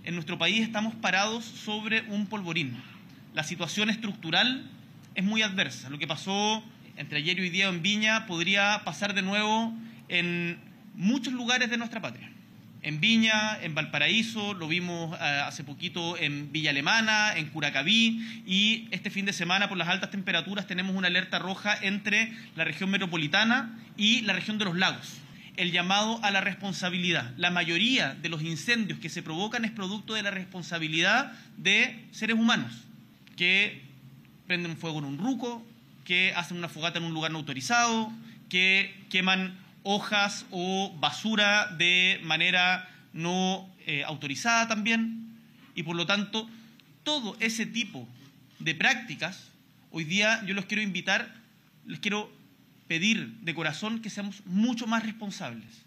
en nuestro país estamos parados sobre un polvorín. La situación estructural es muy adversa. Lo que pasó entre ayer y hoy día en Viña podría pasar de nuevo en muchos lugares de nuestra patria. En Viña, en Valparaíso, lo vimos hace poquito en Villa Alemana, en Curacaví, y este fin de semana por las altas temperaturas tenemos una alerta roja entre la región metropolitana y la región de los lagos. El llamado a la responsabilidad. La mayoría de los incendios que se provocan es producto de la responsabilidad de seres humanos que prenden fuego en un ruco, que hacen una fogata en un lugar no autorizado, que queman hojas o basura de manera no autorizada también. Y por lo tanto, todo ese tipo de prácticas, hoy día yo los quiero invitar, les quiero pedir de corazón que seamos mucho más responsables.